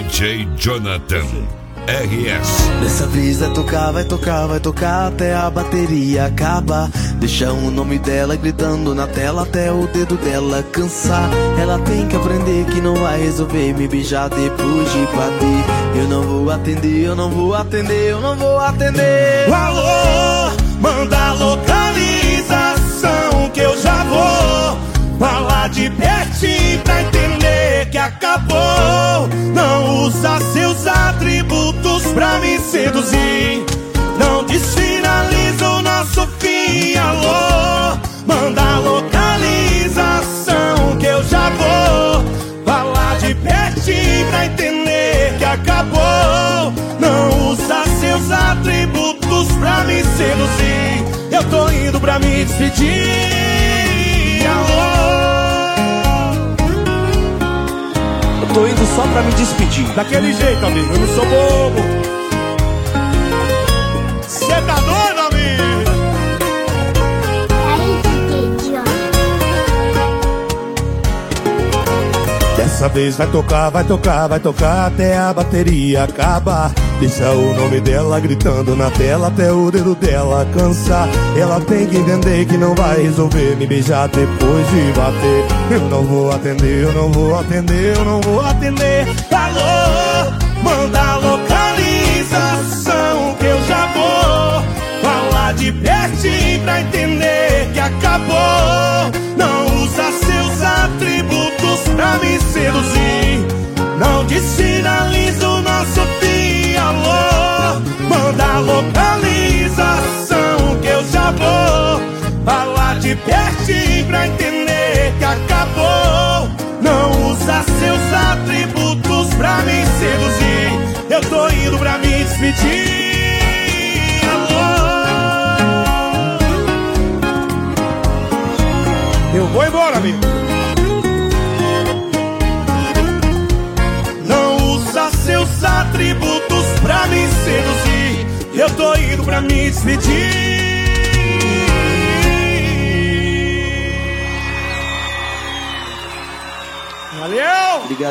DJ Jonathan RS. Dessa vez vai tocar, vai tocar, vai tocar até a bateria acabar. Deixa o nome dela gritando na tela até o dedo dela cansar. Ela tem que aprender que não vai resolver me beijar depois de bater. Eu não vou atender, eu não vou atender, eu não vou atender. Alô, manda localização que eu já vou falar de pertinho pra entender que acabou. Não usa seus atributos pra me seduzir. Não desfinaliza o nosso fim. Alô, manda localização que eu já vou falar de pertinho pra entender que acabou. Não usa seus atributos pra me seduzir. Eu tô indo pra me despedir. Alô, tô indo só pra me despedir. daquele jeito, amigo, eu não sou bobo. Cê tá doido, amigo? Dessa vez vai tocar, vai tocar, vai tocar até a bateria acabar. Deixa o nome dela gritando na tela até o dedo dela cansar. Ela tem que entender que não vai resolver me beijar depois de bater. Eu não vou atender, eu não vou atender, eu não vou atender. Alô, manda localização que eu já vou falar de pertinho pra entender que acabou. Não usa seus atributos pra me seduzir. Não desfinaliza o nosso fim. Alô, manda localização que eu já vou falar de pertinho pra entender que acabou. Não usa seus atributos pra me seduzir. Eu tô indo pra me despedir. Alô, eu vou embora, amigo. Não usa seus atributos pra me seduzir. Eu tô indo pra me despedir. Valeu! Obrigado.